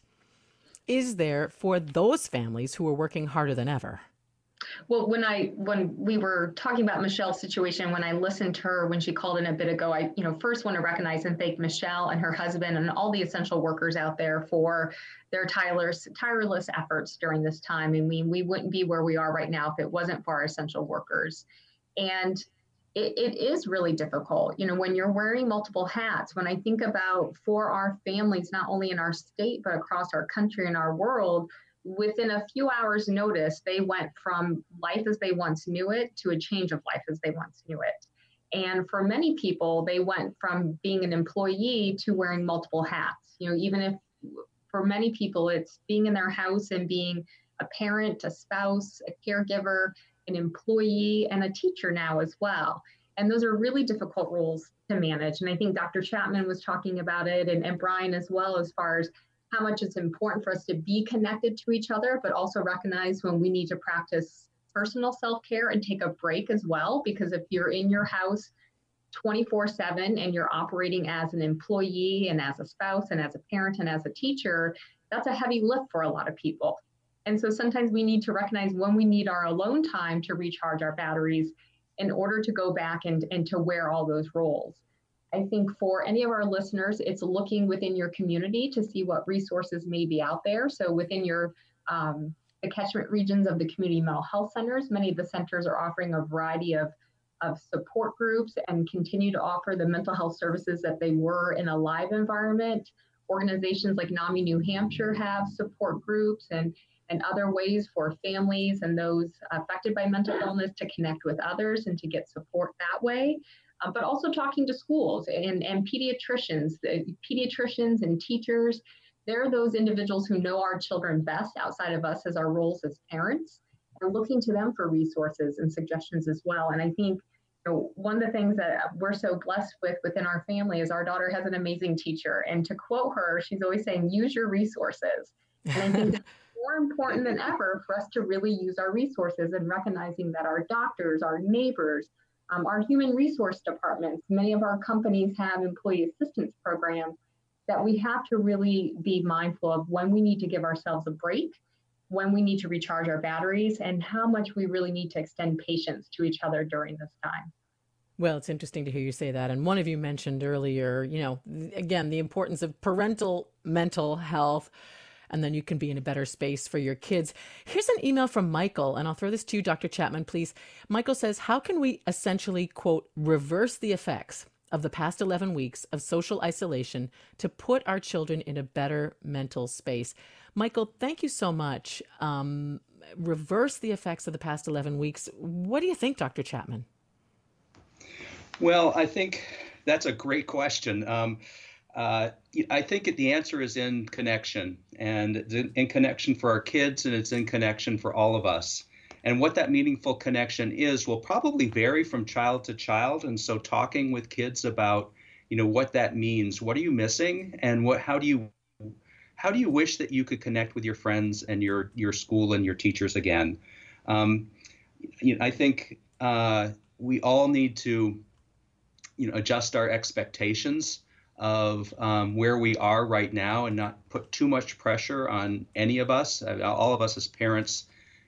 is there for those families who are working harder than ever? Well, when I when we were talking about Michelle's situation, when I listened to her when she called in a bit ago, I you know first want to recognize and thank Michelle and her husband and all the essential workers out there for their tireless tireless efforts during this time. I mean, we wouldn't be where we are right now if it wasn't for our essential workers. And It, it is really difficult, you know, when you're wearing multiple hats. When I think about for our families, not only in our state, but across our country and our world, within a few hours notice, they went from life as they once knew it to a change of life as they once knew it. And for many people, they went from being an employee to wearing multiple hats. You know, even if for many people, it's being in their house and being a parent, a spouse, a caregiver, an employee, and a teacher now as well. And those are really difficult roles to manage. And I think Doctor Chapman was talking about it, and, and Brian as well, as far as how much it's important for us to be connected to each other, but also recognize when we need to practice personal self-care and take a break as well. Because if you're in your house twenty-four seven and you're operating as an employee and as a spouse and as a parent and as a teacher, that's a heavy lift for a lot of people. And so sometimes we need to recognize when we need our alone time to recharge our batteries in order to go back and, and to wear all those roles. I think for any of our listeners, it's looking within your community to see what resources may be out there. So within your um, the catchment regions of the community mental health centers, many of the centers are offering a variety of, of support groups and continue to offer the mental health services that they were in a live environment. Organizations like NAMI New Hampshire have support groups and and other ways for families and those affected by mental illness to connect with others and to get support that way. Uh, but also talking to schools and, and pediatricians, the pediatricians and teachers. They're those individuals who know our children best outside of us as our roles as parents, and looking to them for resources and suggestions as well. And I think you know, one of the things that we're so blessed with within our family is our daughter has an amazing teacher. And to quote her, she's always saying, use your resources. And I think more important than ever for us to really use our resources and recognizing that our doctors, our neighbors, um, our human resource departments, many of our companies have employee assistance programs, that we have to really be mindful of when we need to give ourselves a break, when we need to recharge our batteries, and how much we really need to extend patience to each other during this time. Well, it's interesting to hear you say that. And one of you mentioned earlier, you know, again, the importance of parental mental health. And then you can be in a better space for your kids. Here's an email from Michael, and I'll throw this to you, Doctor Chapman, please. Michael says, how can we essentially, quote, reverse the effects of the past eleven weeks of social isolation to put our children in a better mental space? Michael, thank you so much. Um, reverse the effects of the past eleven weeks. What do you think, Doctor Chapman? Well, I think that's a great question. Um, Uh, I think the answer is in connection, and it's in, in connection for our kids, and it's in connection for all of us. And what that meaningful connection is will probably vary from child to child. And so talking with kids about, you know, what that means, what are you missing, and what, how do you, how do you wish that you could connect with your friends and your, your school and your teachers again? Um, you know, I think uh, we all need to, you know, adjust our expectations of um, where we are right now and not put too much pressure on any of us. All of us as parents,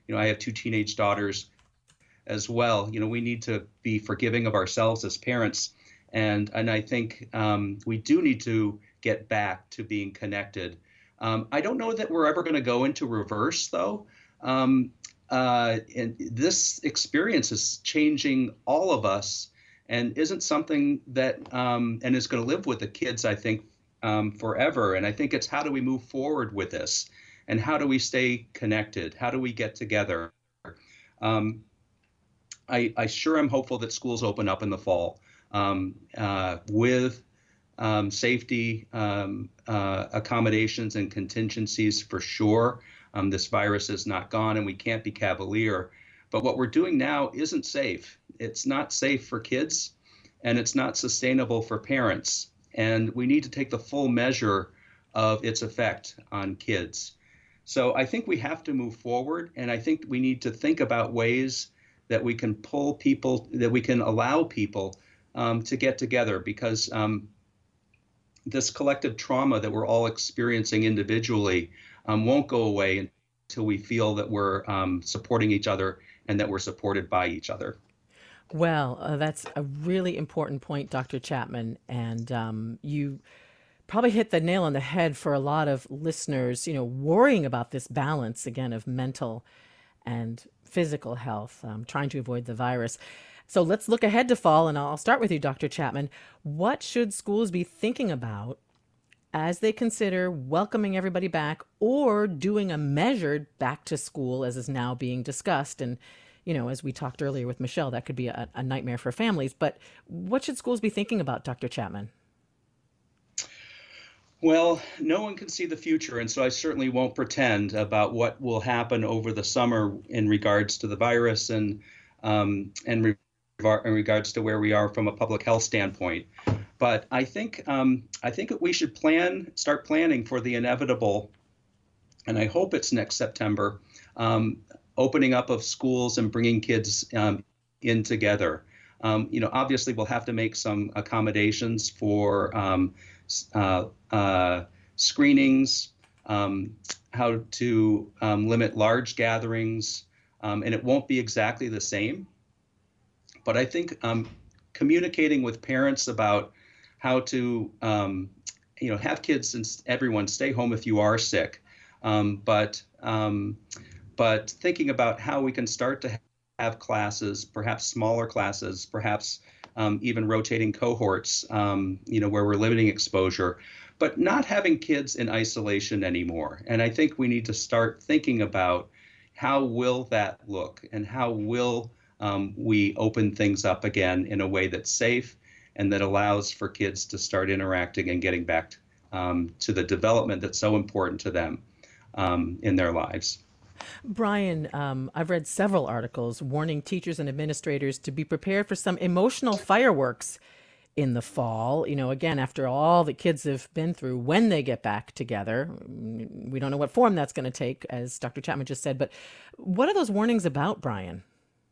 you know, I have two teenage daughters as well. You know, we need to be forgiving of ourselves as parents. And, and I think um, we do need to get back to being connected. Um, I don't know that we're ever going to go into reverse, though. Um, uh, and this experience is changing all of us and isn't something that, um, and is going to live with the kids, I think, um, forever. And I think it's how do we move forward with this? And how do we stay connected? How do we get together? Um, I, I sure am hopeful that schools open up in the fall um, uh, with um, safety um, uh, accommodations and contingencies for sure. Um, this virus is not gone and we can't be cavalier. But what we're doing now isn't safe. It's not safe for kids and it's not sustainable for parents. And we need to take the full measure of its effect on kids. So I think we have to move forward, and I think we need to think about ways that we can pull people, that we can allow people um, to get together, because um, this collective trauma that we're all experiencing individually um, won't go away until we feel that we're um, supporting each other and that we're supported by each other. Well, uh, that's a really important point, Doctor Chapman, and um, you probably hit the nail on the head for a lot of listeners, you know, worrying about this balance, again, of mental and physical health, um, trying to avoid the virus. So let's look ahead to fall, and I'll start with you, Doctor Chapman. What should schools be thinking about as they consider welcoming everybody back or doing a measured back to school, as is now being discussed? And, you know, as we talked earlier with Michelle, that could be a, a nightmare for families. But what should schools be thinking about, Doctor Chapman? Well, no one can see the future, and so I certainly won't pretend about what will happen over the summer in regards to the virus and um, and re- in regards to where we are from a public health standpoint. But I think um, I think we should plan, start planning for the inevitable, and I hope it's next September, um, opening up of schools and bringing kids um, in together. Um, you know, obviously we'll have to make some accommodations for um, uh, uh, screenings, um, how to um, limit large gatherings, um, and it won't be exactly the same. But I think um, communicating with parents about how to, um, you know, have kids and everyone stay home if you are sick, um, but um, but thinking about how we can start to have classes, perhaps smaller classes, perhaps um, even rotating cohorts, um, you know, where we're limiting exposure, but not having kids in isolation anymore. And I think we need to start thinking about how will that look and how will um, we open things up again in a way that's safe and that allows for kids to start interacting and getting back um, to the development that's so important to them um, in their lives. Brian, um, I've read several articles warning teachers and administrators to be prepared for some emotional fireworks in the fall. You know, again, after all the kids have been through when they get back together. We don't know what form that's going to take, as Doctor Chapman just said. But what are those warnings about, Brian?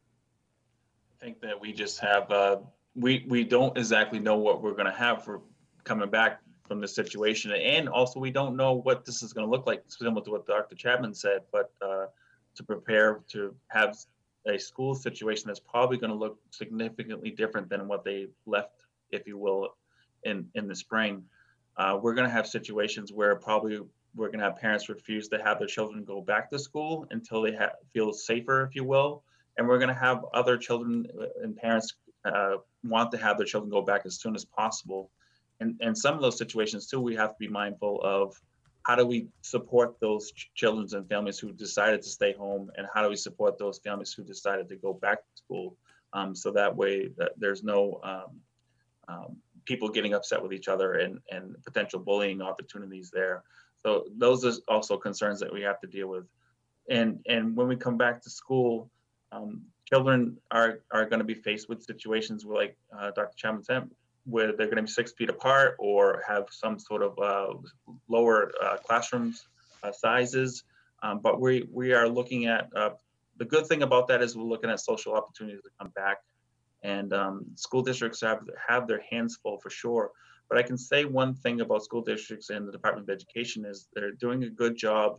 I think that we just have, uh, we, we don't exactly know what we're going to have for coming back from this situation. And also we don't know what this is going to look like, similar to what Doctor Chapman said, but uh, to prepare to have a school situation that's probably going to look significantly different than what they left, if you will, in, in the spring. Uh, we're going to have situations where probably we're going to have parents refuse to have their children go back to school until they ha- feel safer, if you will. And we're going to have other children and parents uh, want to have their children go back as soon as possible. And, and some of those situations too, we have to be mindful of how do we support those ch- children and families who decided to stay home, and how do we support those families who decided to go back to school, um, so that way that there's no um, um, people getting upset with each other and, and potential bullying opportunities there. So those are also concerns that we have to deal with. And and when we come back to school, um, children are, are going to be faced with situations where, like uh, Doctor Chapman said, where they're going to be six feet apart or have some sort of uh, lower uh, classrooms uh, sizes. Um, but we we are looking at, uh, the good thing about that is we're looking at social opportunities to come back. And um, school districts have, have their hands full for sure. But I can say one thing about school districts and the Department of Education is they're doing a good job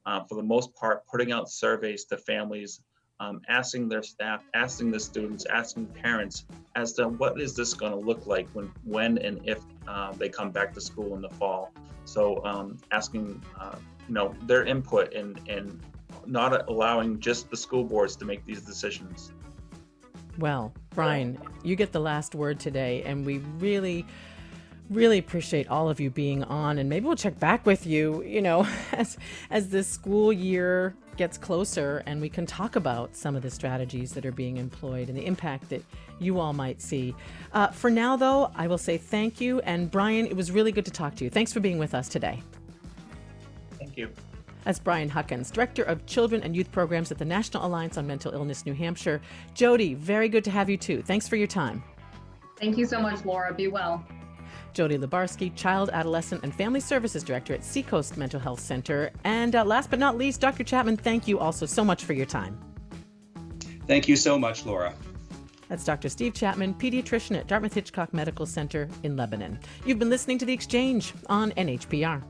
uh, for the most part, putting out surveys to families, um, asking their staff, asking the students, asking parents as to what is this going to look like when, when and if uh, they come back to school in the fall. So um, asking, uh, you know, their input and, and not allowing just the school boards to make these decisions. Well, Brian, you get the last word today, and we really, really appreciate all of you being on, and maybe we'll check back with you, you know, as as this school year gets closer and we can talk about some of the strategies that are being employed and the impact that you all might see. Uh, for now, though, I will say thank you, and Brian, it was really good to talk to you. Thanks for being with us today. Thank you. That's Brian Huckins, Director of Children and Youth Programs at the National Alliance on Mental Illness, New Hampshire. Jody, very good to have you too. Thanks for your time. Thank you so much, Laura. Be well. Jody Lubarsky, Child, Adolescent, and Family Services Director at Seacoast Mental Health Center. And uh, last but not least, Doctor Chapman, thank you also so much for your time. Thank you so much, Laura. That's Doctor Steve Chapman, pediatrician at Dartmouth-Hitchcock Medical Center in Lebanon. You've been listening to The Exchange on N H P R.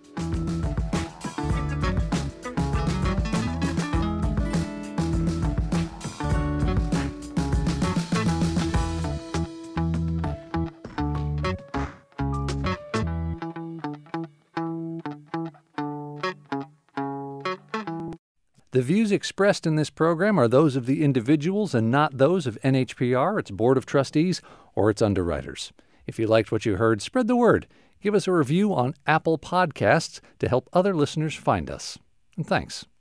The views expressed in this program are those of the individuals and not those of N H P R, its Board of Trustees, or its underwriters. If you liked what you heard, spread the word. Give us a review on Apple Podcasts to help other listeners find us. And thanks.